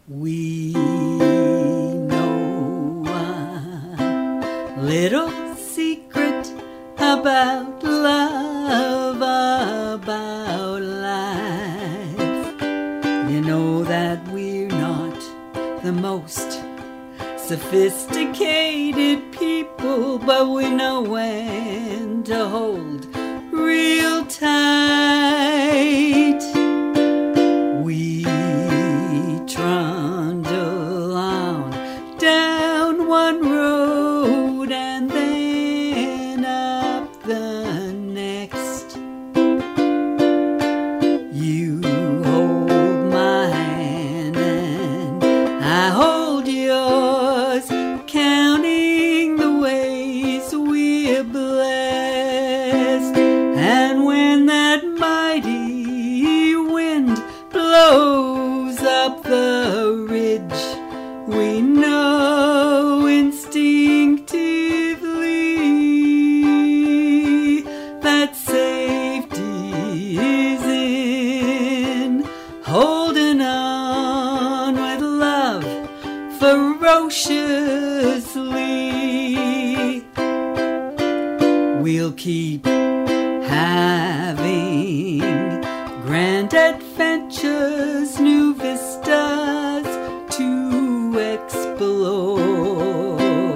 We know a little secret about love, about life. You know that we're not the most sophisticated people, but we know when to hold real tight. We trundle on down one road and then up the next. You hold my hand and I hold yours, counting the ways we're blessed. And when that mighty wind blows up the ridge, we know instinctively that safety is in holding on with love ferociously. We'll keep having grand adventures, new vistas to explore,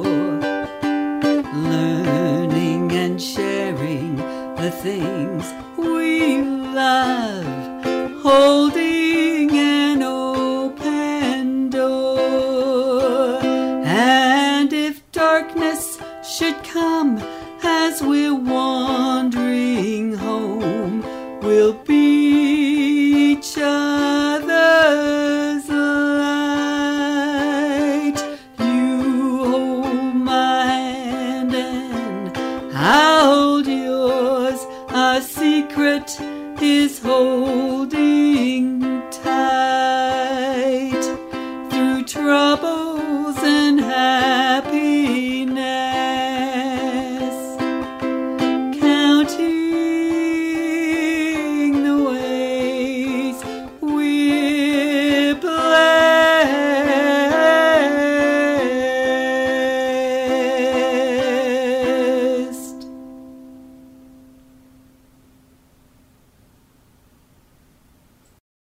learning and sharing the things we love, holding an open door. And if darkness should come as we're wandering home, we'll be each other's light. You hold my hand and I'll hold yours. Our secret is holding